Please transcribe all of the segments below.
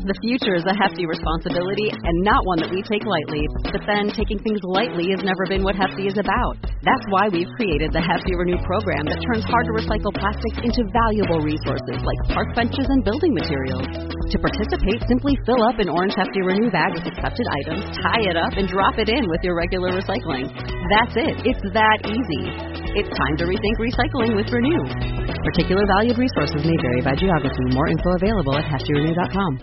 The future is a hefty responsibility and not one that we take lightly. But then taking things lightly has never been what Hefty is about. That's why we've created the Hefty Renew program that turns hard to recycle plastics into valuable resources like park benches and building materials. To participate, simply fill up an orange Hefty Renew bag with accepted items, tie it up, and drop it in with your regular recycling. That's it. It's that easy. It's time to rethink recycling with Renew. Particular valued resources may vary by geography. More info available at heftyrenew.com.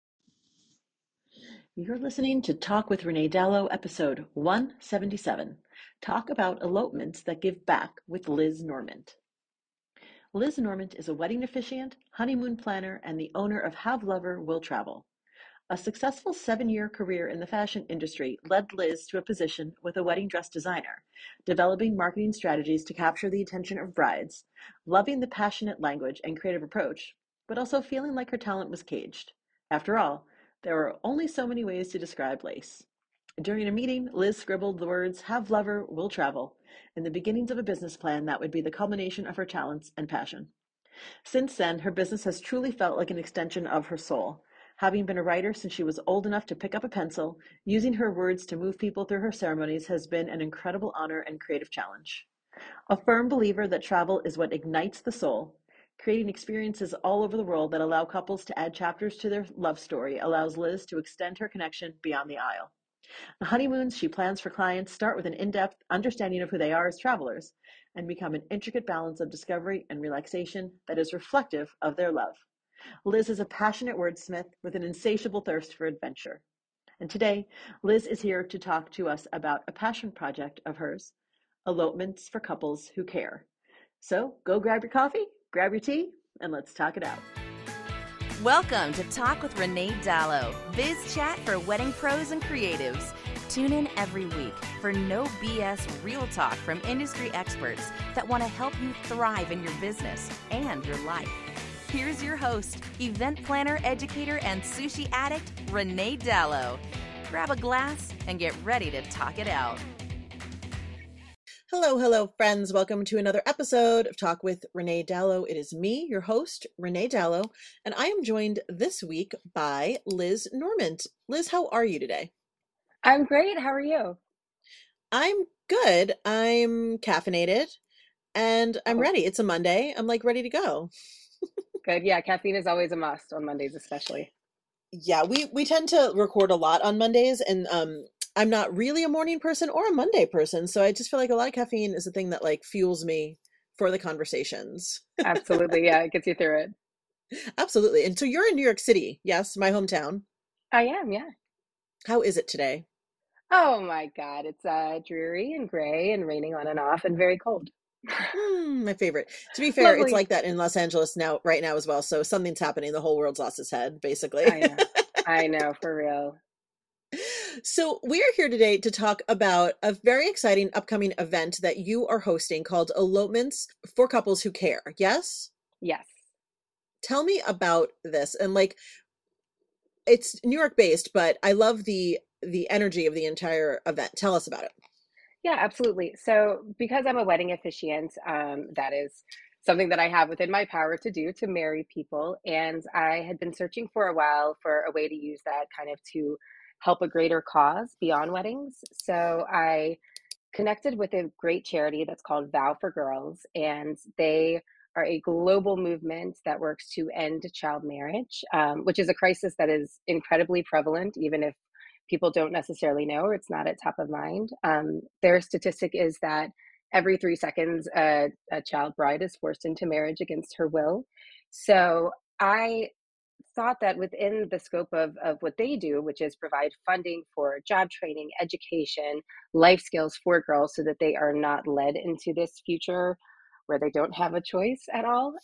You're listening to Talk with Renee Dallow, episode 177. Talk about elopements that give back with Liz Normant. Liz Normant is a wedding officiant, honeymoon planner, and the owner of Have Lover Will Travel. A successful 7-year career in the fashion industry led Liz to a position with a wedding dress designer, developing marketing strategies to capture the attention of brides, loving the passionate language and creative approach, but also feeling like her talent was caged. After all, there are only so many ways to describe lace. During a meeting, Liz scribbled the words, "Have Lover, Will Travel," in the beginnings of a business plan that would be the culmination of her talents and passion. Since then, her business has truly felt like an extension of her soul. Having been a writer since she was old enough to pick up a pencil, using her words to move people through her ceremonies has been an incredible honor and creative challenge. A firm believer that travel is what ignites the soul, creating experiences all over the world that allow couples to add chapters to their love story allows Liz to extend her connection beyond the aisle. The honeymoons she plans for clients start with an in-depth understanding of who they are as travelers and become an intricate balance of discovery and relaxation that is reflective of their love. Liz is a passionate wordsmith with an insatiable thirst for adventure. And today, Liz is here to talk to us about a passion project of hers, elopements for couples who care. So go grab your coffee, grab your tea, and let's talk it out. Welcome to Talk with Renee Dallow, biz chat for wedding pros and creatives. Tune in every week for no BS real talk from industry experts that want to help you thrive in your business and your life. Here's your host, event planner, educator, and sushi addict, Renee Dallow. Grab a glass and get ready to talk it out. Hello, friends. Welcome to another episode of Talk with Renee Dallow. It is me, your host, Renee Dallow, and I am joined this week by Liz Normant. Liz, how are you today? I'm great. How are you? I'm good. I'm caffeinated, and I'm ready. It's a Monday. I'm ready to go. Good. Yeah, caffeine is always a must on Mondays, especially. Yeah, we tend to record a lot on Mondays, and I'm not really a morning person or a Monday person, so I just feel like a lot of caffeine is the thing that fuels me for the conversations. Absolutely. Yeah, it gets you through it. Absolutely. And so you're in New York City, yes, my hometown. I am, yeah. How is it today? Oh my God. It's dreary and gray and raining on and off and very cold. My favorite. To be fair, Lovely. It's like that in Los Angeles right now as well. So something's happening. The whole world's lost its head, basically. I know, for real. So we are here today to talk about a very exciting upcoming event that you are hosting called Elopements for Couples Who Care. Yes? Yes. Tell me about this. And it's New York based, but I love the energy of the entire event. Tell us about it. Yeah, absolutely. So because I'm a wedding officiant, that is something that I have within my power to do to marry people. And I had been searching for a while for a way to use that kind of to help a greater cause beyond weddings. So I connected with a great charity that's called Vow for Girls, and they are a global movement that works to end child marriage, which is a crisis that is incredibly prevalent, even if people don't necessarily know or it's not at top of mind. Their statistic is that every 3 seconds, a child bride is forced into marriage against her will. So I thought that within the scope of what they do, which is provide funding for job training, education, life skills for girls so that they are not led into this future where they don't have a choice at all,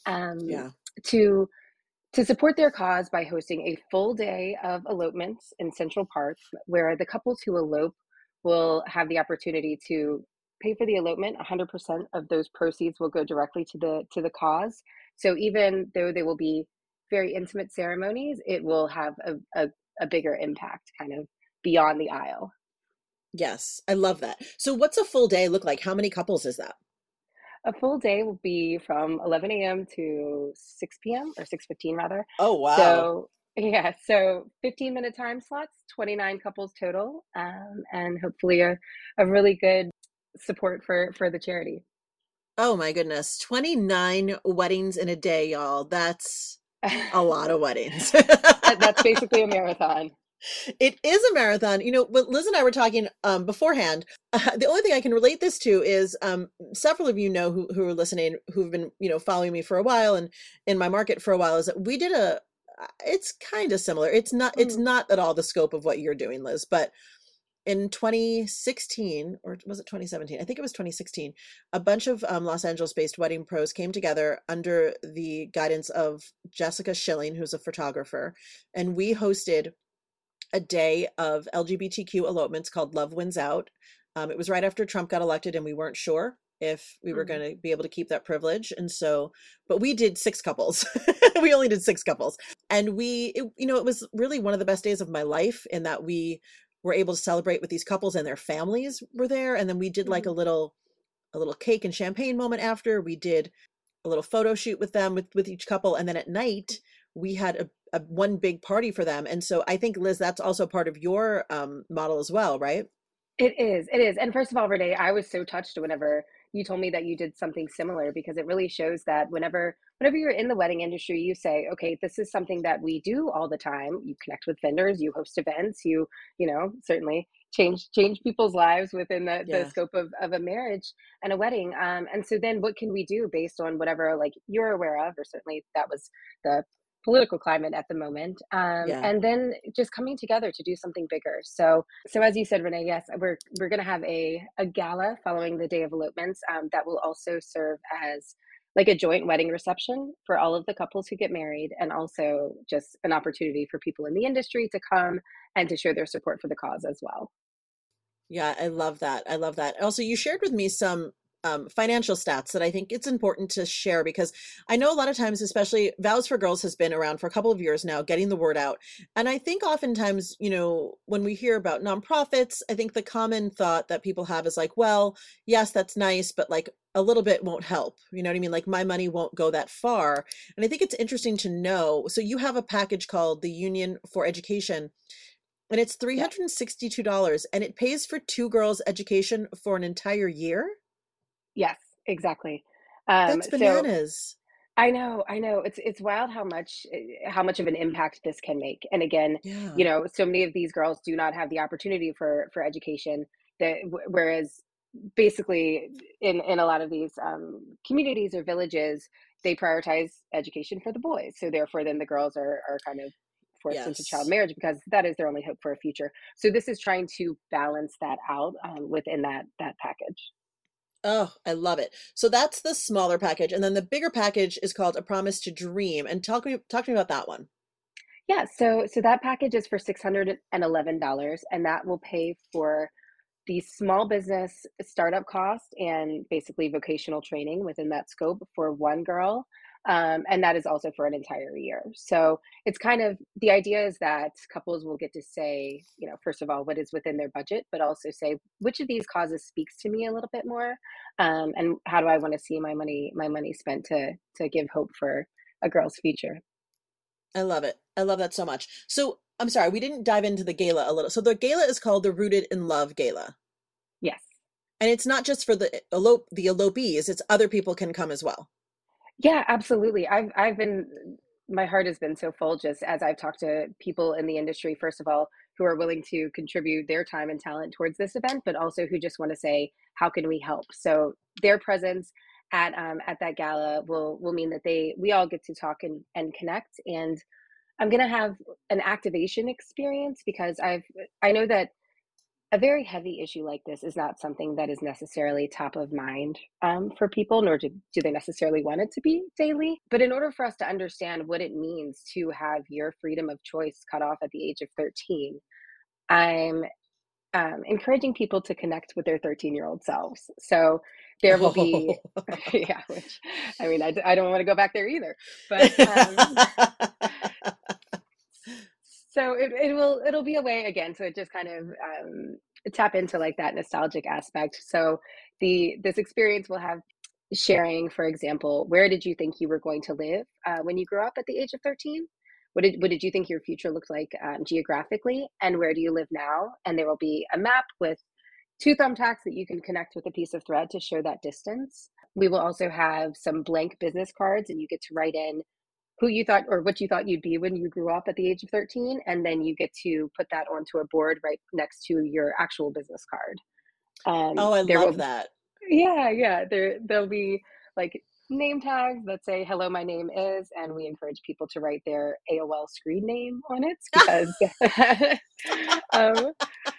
to support their cause by hosting a full day of elopements in Central Park, where the couples who elope will have the opportunity to pay for the elopement. 100% of those proceeds will go directly to the cause. So even though they will be very intimate ceremonies, it will have a bigger impact kind of beyond the aisle. Yes, I love that. So what's a full day look like? How many couples is that? A full day will be from 11 a.m. to 6 p.m. or 6:15 rather. Oh, wow. So Yeah, so 15-minute time slots, 29 couples total, and hopefully a really good support for the charity. Oh my goodness. 29 weddings in a day, y'all. That's a lot of weddings. That's basically a marathon. It is a marathon. When Liz and I were talking beforehand, the only thing I can relate this to is several of you know who are listening, who've been, following me for a while and in my market for a while, is that we did it's kind of similar. It's Mm, not at all the scope of what you're doing, Liz, but in 2016, or was it 2017? I think it was 2016. A bunch of Los Angeles based wedding pros came together under the guidance of Jessica Schilling, who's a photographer. And we hosted a day of LGBTQ elopements called Love Wins Out. It was right after Trump got elected, and we weren't sure if we were mm. going to be able to keep that privilege. And so, but we did six couples. We only did six couples. And it was really one of the best days of my life in that we were able to celebrate with these couples and their families were there. And then we did like Mhm. a little cake and champagne moment after. We did a little photo shoot with them with each couple. And then at night, we had a one big party for them. And so I think, Liz, that's also part of your model as well, right? It is, it is. And first of all, Renee, I was so touched whenever you told me that you did something similar because it really shows that whenever you're in the wedding industry, you say, okay, this is something that we do all the time. You connect with vendors, you host events, certainly change people's lives within the Yeah. scope of a marriage and a wedding. And so then what can we do based on whatever like you're aware of, or certainly that was the political climate at the moment. Yeah. And then just coming together to do something bigger. So as you said, Renee, yes, we're going to have a gala following the day of elopements that will also serve as like a joint wedding reception for all of the couples who get married, and also just an opportunity for people in the industry to come and to show their support for the cause as well. Yeah, I love that. I love that. Also, you shared with me some financial stats that I think it's important to share because I know a lot of times, especially Vows for Girls has been around for a couple of years now, getting the word out. And I think oftentimes, when we hear about nonprofits, I think the common thought that people have is like, well, yes, that's nice, but like a little bit won't help. You know what I mean? Like my money won't go that far. And I think it's interesting to know. So you have a package called the Union for Education, and it's Yeah. $362, and it pays for two girls' education for an entire year. Yes, exactly. That's So bananas. I know. It's wild how much of an impact this can make. And again, Yeah. so many of these girls do not have the opportunity for education. Whereas basically in a lot of these communities or villages, they prioritize education for the boys. So therefore, then the girls are kind of forced into child Yes. marriage because that is their only hope for a future. So this is trying to balance that out within that package. Oh, I love it. So that's the smaller package, and then the bigger package is called A Promise to Dream. And talk to me about that one. Yeah, so that package is for $611, and that will pay for the small business startup cost and basically vocational training within that scope for one girl. And that is also for an entire year. So it's kind of the idea is that couples will get to say, first of all, what is within their budget, but also say which of these causes speaks to me a little bit more, and how do I want to see my money spent to give hope for a girl's future. I love it. I love that so much. So I'm sorry, we didn't dive into the gala a little. So the gala is called the Rooted in Love Gala. Yes. And it's not just for the elopees, it's other people can come as well. Yeah, absolutely. I've been my heart has been so full just as I've talked to people in the industry, first of all, who are willing to contribute their time and talent towards this event, but also who just want to say, how can we help? So their presence at that gala will mean that we all get to talk and connect. And I'm gonna have an activation experience because I know that a very heavy issue like this is not something that is necessarily top of mind for people, nor do they necessarily want it to be daily. But in order for us to understand what it means to have your freedom of choice cut off at the age of 13, I'm encouraging people to connect with their 13-year-old selves. So there will be, Oh. yeah, which I mean, I don't want to go back there either. But so it'll be a way again to just kind of tap into like that nostalgic aspect. So this experience will have sharing, for example, where did you think you were going to live when you grew up at the age of 13? what did you think your future looked like geographically, and where do you live now? And there will be a map with two thumbtacks that you can connect with a piece of thread to show that distance. We will also have some blank business cards, and you get to write in who you thought or what you thought you'd be when you grew up at the age of 13. And then you get to put that onto a board right next to your actual business card. Oh, I There love will, that. yeah. There'll be like name tags that say, hello, my name is, and we encourage people to write their AOL screen name on it because, um,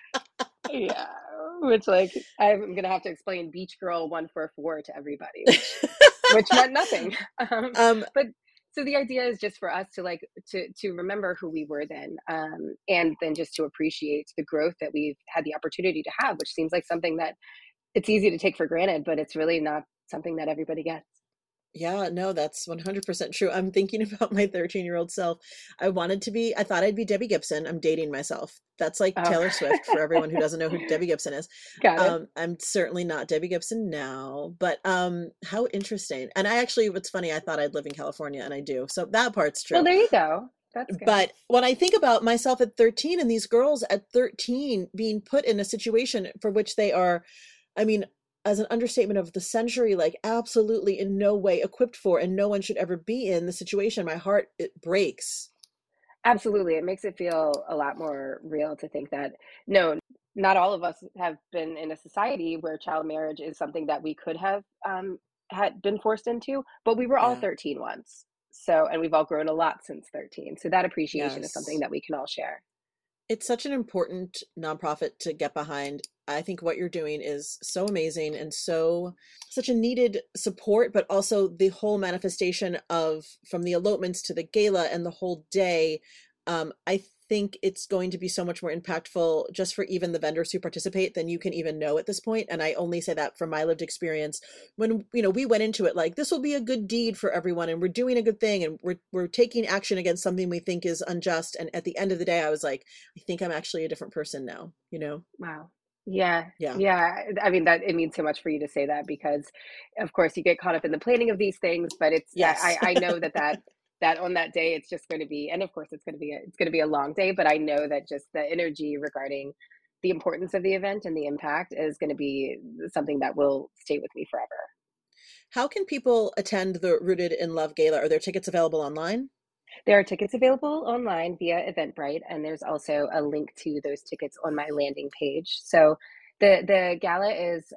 yeah, which like I'm gonna have to explain Beach Girl 144 to everybody, which meant nothing. Um, But so the idea is just for us to like to remember who we were then, and then just to appreciate the growth that we've had the opportunity to have, which seems like something that it's easy to take for granted, but it's really not something that everybody gets. Yeah, no, that's 100% true. I'm thinking about my 13-year-old self. I thought I'd be Debbie Gibson. I'm dating myself. That's like Oh, Taylor Swift for everyone who doesn't know who Debbie Gibson is. got it. I'm certainly not Debbie Gibson now, but how interesting. And I actually, what's funny, I thought I'd live in California and I do. So that part's Well, true. there you go. That's good. But when I think about myself at 13 and these girls at 13 being put in a situation for which they are, I mean, as an understatement of the century, like absolutely in no way equipped for, and no one should ever be in the situation, my heart, it breaks. Absolutely. It makes it feel a lot more real to think that no, not all of us have been in a society where child marriage is something that we could have had been forced into, but we were all Yeah. 13 once. So, and we've all grown a lot since 13. So that appreciation is something Yes. that we can all share. It's such an important nonprofit to get behind. I think what you're doing is so amazing and such a needed support, but also the whole manifestation of from the elopements to the gala and the whole day. I think it's going to be so much more impactful just for even the vendors who participate than you can even know at this point. And I only say that from my lived experience. When we went into it like this will be a good deed for everyone, and we're doing a good thing, and we're taking action against something we think is unjust. And at the end of the day, I was like, I think I'm actually a different person now. Wow. Yeah. Yeah. Yeah. I mean, that it means so much for you to say that because, of course, you get caught up in the planning of these things, but Yes. I know that on that day it's just going to be, and of course it's going to be a long day, but I know that just the energy regarding the importance of the event and the impact is going to be something that will stay with me forever. How can people attend the Rooted in Love Gala? Are there tickets available online? There are tickets available online via Eventbrite, and there's also a link to those tickets on my landing page. So the gala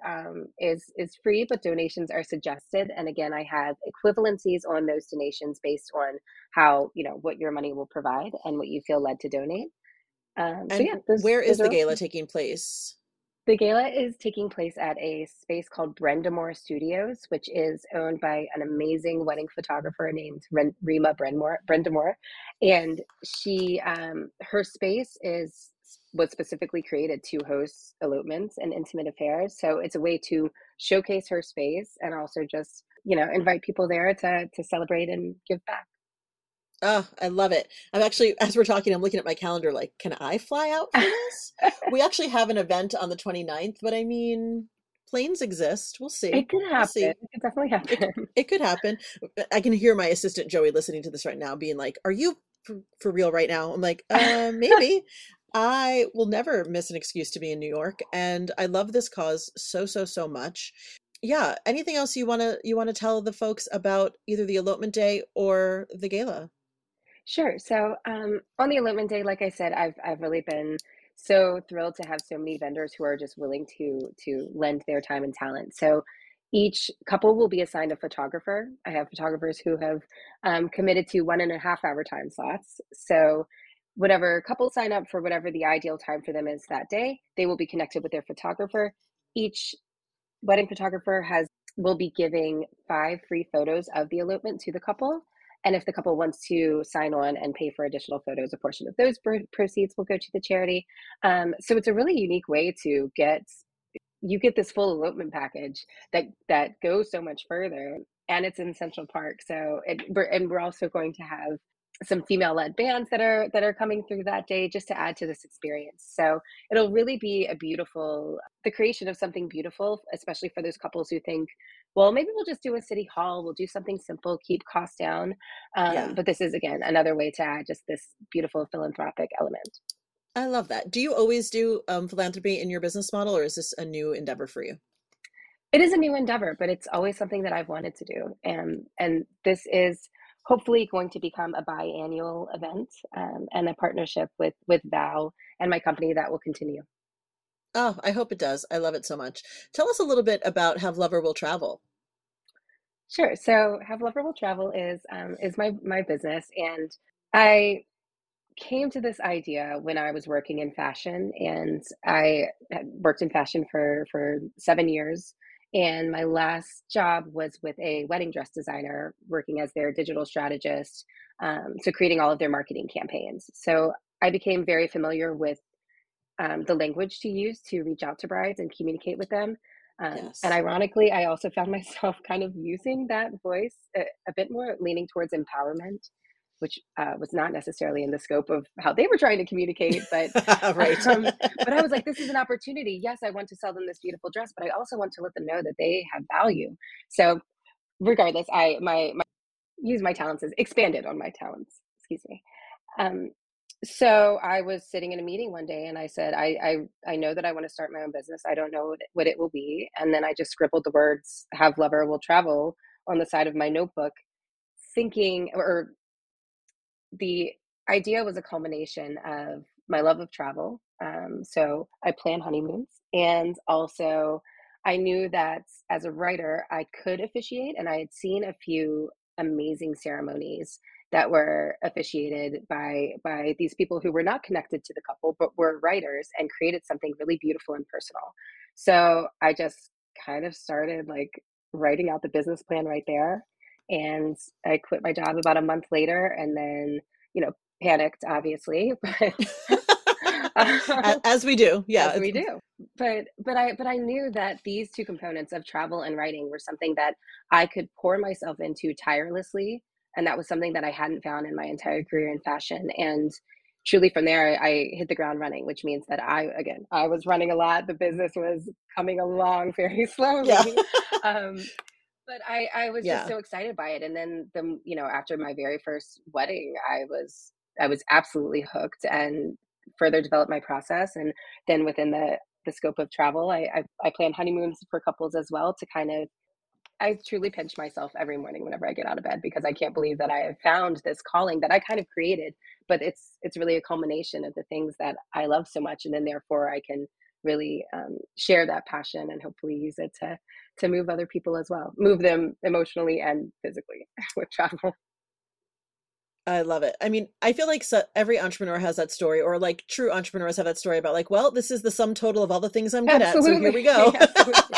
is free, but donations are suggested. And again, I have equivalencies on those donations based on how what your money will provide and what you feel led to donate. So And yeah, where those is are the gala open. taking place? The gala is taking place at a space called Brendamore Studios, which is owned by an amazing wedding photographer named Rima Brendamore, and her space was specifically created to host elopements and intimate affairs. So it's a way to showcase her space and also just invite people there to celebrate and give back. Oh, I love it. I'm actually, as we're talking, I'm looking at my calendar like, can I fly out for this? We actually have an event on the 29th, but I mean, planes exist. We'll see. It could We'll happen. see. It could definitely It happen. it could happen. I can hear my assistant Joey listening to this right now, being like, "Are you for real right now?" I'm like, maybe." I will never miss an excuse to be in New York, and I love this cause so much. Yeah. Anything else you wanna tell the folks about either the elopement day or the gala? Sure. So on the elopement day, like I said, I've really been so thrilled to have so many vendors who are just willing to lend their time and talent. So each couple will be assigned a photographer. I have photographers who have committed to 1.5 hour time slots. So whatever couple sign up for whatever the ideal time for them is that day, they will be connected with their photographer. Each wedding photographer has will be giving 5 free photos of the elopement to the couple. And if the couple wants to sign on and pay for additional photos, a portion of those proceeds will go to the charity. So it's a really unique way to get this full elopement package that goes so much further, and it's in Central Park. So and we're also going to have some female-led bands that are coming through that day just to add to this experience. So it'll really be a beautiful the creation of something beautiful, especially for those couples who think, well, maybe we'll just do a city hall, we'll do something simple, keep costs down. Yeah, But this is again another way to add just this beautiful philanthropic element. I love that. Do you always do philanthropy in your business model, or is this a new endeavor for you? It is a new endeavor, but it's always something that I've wanted to do. And this is hopefully going to become a biannual event, and a partnership with Vow and my company that will continue. Oh, I hope it does. I love it so much. Tell us a little bit about Have Lover Will Travel. Sure. So Have Lover Will Travel is my business, and I came to this idea when I was working in fashion, and I had worked in fashion for 7 years. And my last job was with a wedding dress designer, working as their digital strategist, so creating all of their marketing campaigns. So I became very familiar with the language to use to reach out to brides and communicate with them. And Yes. ironically, I also found myself kind of using that voice a bit more, leaning towards empowerment, which was not necessarily in the scope of how they were trying to communicate. But Right. um, but I was like, this is an opportunity. Yes, I want to sell them this beautiful dress, but I also want to let them know that they have value. So regardless, I use my talents as expanded on my talents. Excuse me. Um, so I was sitting in a meeting one day and I said, I know that I want to start my own business. I don't know what it will be. And then I just scribbled the words "Have Lover Will Travel" on the side of my notebook, thinking, or the idea was a culmination of my love of travel. So I plan honeymoons, and also I knew that as a writer, I could officiate, and I had seen a few amazing ceremonies that were officiated by these people who were not connected to the couple, but were writers and created something really beautiful and personal. So I just kind of started like writing out the business plan right there, and I quit my job about a month later, and then panicked, obviously, but As we do. as Yeah. we do. But I knew that these two components of travel and writing were something that I could pour myself into tirelessly, and that was something that I hadn't found in my entire career in fashion. And truly, from there, I hit the ground running, which means that I was running a lot. The business was coming along very Yeah. slowly. Um, but I was just Yeah. so excited by it. And then after my very first wedding, I was absolutely hooked and further developed my process. And then within the scope of travel, I plan honeymoons for couples as well, to kind of I truly pinch myself every morning whenever I get out of bed, because I can't believe that I have found this calling that I kind of created, but it's really a culmination of the things that I love so much, and then therefore I can really share that passion and hopefully use it to move other people as well, move them emotionally and physically with travel. I love it. I mean, I feel like every entrepreneur has that story, or like true entrepreneurs have that story about like, well, this is the sum total of all the things I'm good at. So here we Absolutely, go. absolutely.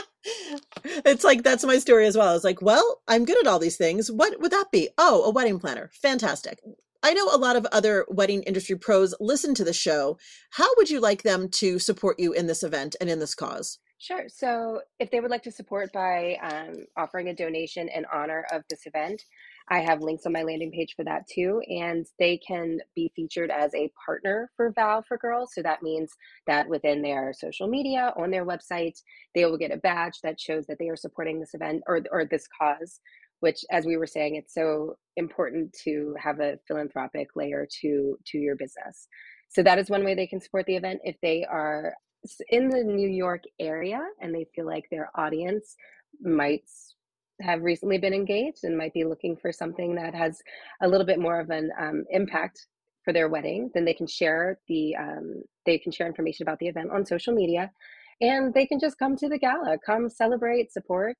It's like, that's my story as well. I was like, well, I'm good at all these things. What would that be? Oh, a wedding planner. Fantastic. I know a lot of other wedding industry pros listen to the show. How would you like them to support you in this event and in this cause? Sure. So, if they would like to support by offering a donation in honor of this event, I have links on my landing page for that too. And they can be featured as a partner for Vow for Girls. So that means that within their social media, on their website, they will get a badge that shows that they are supporting this event, or this cause. Which, as we were saying, it's so important to have a philanthropic layer to your business. So that is one way they can support the event. If they are in the New York area and they feel like their audience might have recently been engaged and might be looking for something that has a little bit more of an impact for their wedding, then they can share information about the event on social media, and they can just come to the gala, come celebrate, support,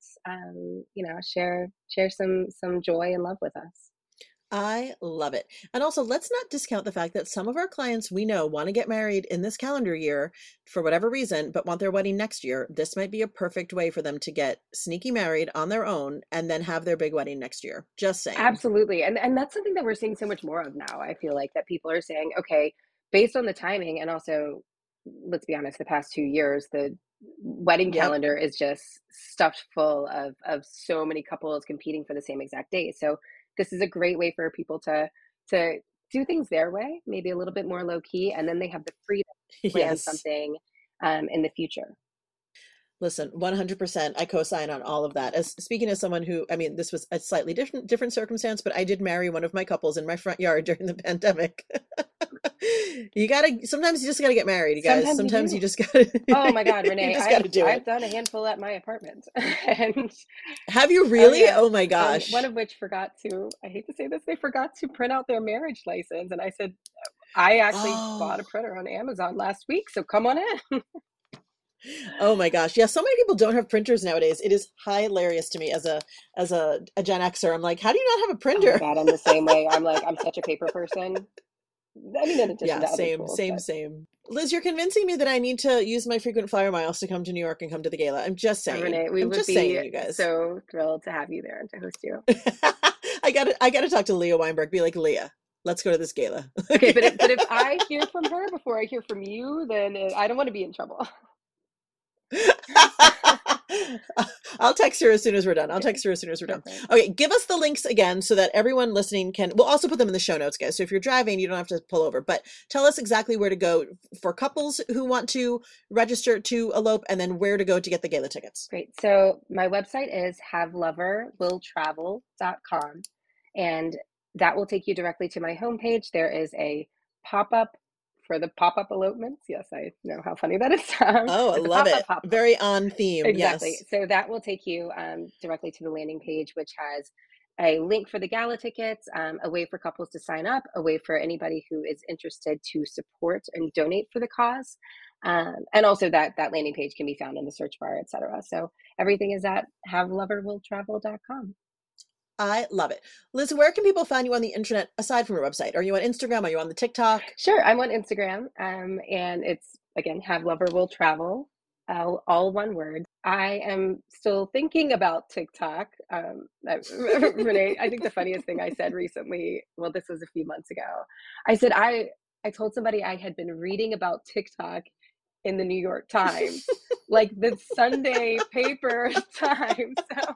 share some joy and love with us. I love it. And also, let's not discount the fact that some of our clients we know want to get married in this calendar year for whatever reason, but want their wedding next year. This might be a perfect way for them to get sneaky married on their own and then have their big wedding next year. Just saying. Absolutely. And that's something that we're seeing so much more of now. I feel like that people are saying, okay, based on the timing, and also, let's be honest, the past 2 years, the wedding Yep. calendar is just stuffed full of so many couples competing for the same exact day. So this is a great way for people to to do things their way, maybe a little bit more low key, and then they have the freedom to plan Yes. something in the future. Listen, 100%. I co-sign on all of that. As speaking as someone who, I mean, this was a slightly different circumstance, but I did marry one of my couples in my front yard during the pandemic. Sometimes you just gotta get married, you guys. Sometimes you just gotta. Oh my God, Renee, I've I've done a handful at my apartment. And have you really? yeah. Oh my gosh. One of which forgot to, I hate to say this, they forgot to print out their marriage license. And I said, I actually bought a printer on Amazon last week, so come on in. Oh my gosh. Yeah, so many people don't have printers nowadays. It is hilarious to me as a Gen Xer. I'm like, how do you not have a printer? Oh my God, I'm the same way. I'm like, I'm such a paper person. I mean, in addition to other same, tools, same. Liz, you're convincing me that I need to use my frequent flyer miles to come to New York and come to the gala. I'm just saying. Renee, we would be saying, you guys. so thrilled to have you there and to host you. I gotta talk to Leah Weinberg. Be like, Leah, let's go to this gala. Okay, but if I hear from her before I hear from you, then I don't want to be in trouble. I'll text her as soon as we're done. Okay, give us the links again so that everyone listening can, we'll also put them in the show notes, guys. So if you're driving, you don't have to pull over, but tell us exactly where to go for couples who want to register to elope, and then where to go to get the gala tickets. Great. So my website is haveloverwilltravel.com, and that will take you directly to my homepage. There is a pop-up for the pop-up elopements. Yes, I know how funny that is. Oh, I love it. Pop-up. Very on theme. Exactly. Yes. So that will take you directly to the landing page, which has a link for the gala tickets, a way for couples to sign up, a way for anybody who is interested to support and donate for the cause. And also that landing page can be found in the search bar, etc. So everything is at haveloverwilltravel.com. I love it. Liz, where can people find you on the internet aside from your website? Are you on Instagram? Are you on the TikTok? Sure. I'm on Instagram. And it's, again, haveloverwilltravel, all one word. I am still thinking about TikTok. Renee, I think the funniest thing I said recently, well, this was a few months ago. I said, I told somebody I had been reading about TikTok in the New York Times, like the Sunday paper Times.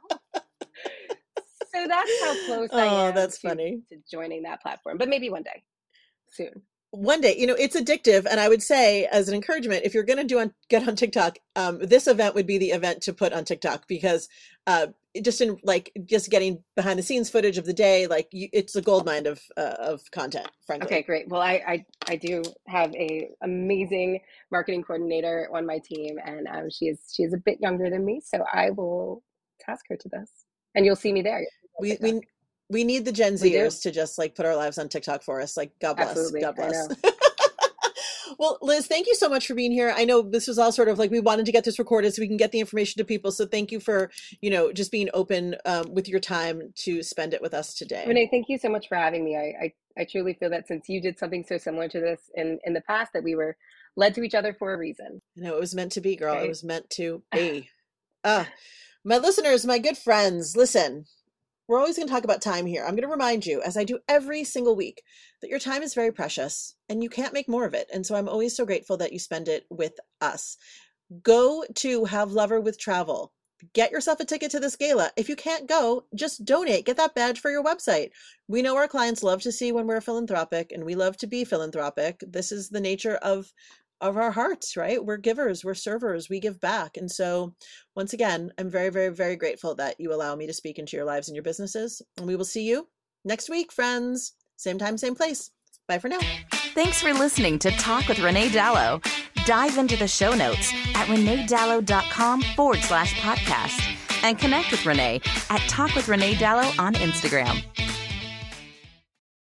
So that's how close I am to joining that platform. But maybe one day, soon. One day, it's addictive. And I would say, as an encouragement, if you're going to get on TikTok, this event would be the event to put on TikTok, because just getting behind the scenes footage of the day, it's a goldmine of content, frankly. Okay, great. Well, I do have a amazing marketing coordinator on my team, and she is a bit younger than me, so I will task her to this, and you'll see me there. We need the Gen Zers to just put our lives on TikTok for us. God bless. Absolutely. God bless. Well, Liz, thank you so much for being here. I know this was all sort of we wanted to get this recorded so we can get the information to people. So thank you for, just being open with your time to spend it with us today. Renee, thank you so much for having me. I truly feel that since you did something so similar to this in the past, that we were led to each other for a reason. It was meant to be, girl. Right? It was meant to be. My listeners, my good friends, listen. We're always going to talk about time here. I'm going to remind you, as I do every single week, that your time is very precious and you can't make more of it. And so I'm always so grateful that you spend it with us. Go to Have Lover with Travel. Get yourself a ticket to this gala. If you can't go, just donate. Get that badge for your website. We know our clients love to see when we're philanthropic, and we love to be philanthropic. This is the nature of our hearts, right? We're givers, we're servers, we give back. And so once again, I'm very, very, very grateful that you allow me to speak into your lives and your businesses. And we will see you next week, friends. Same time, same place. Bye for now. Thanks for listening to Talk with Renee Dallow. Dive into the show notes at reneedallow.com/podcast and connect with Renee at Talk with Renee Dallow on Instagram.